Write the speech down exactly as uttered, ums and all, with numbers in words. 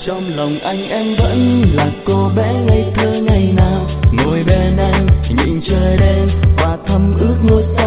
trong lòng anh em vẫn là cô bé ngây thơ ngày nào ngồi bên anh nhìn trời đêm và thầm ước ngôi sao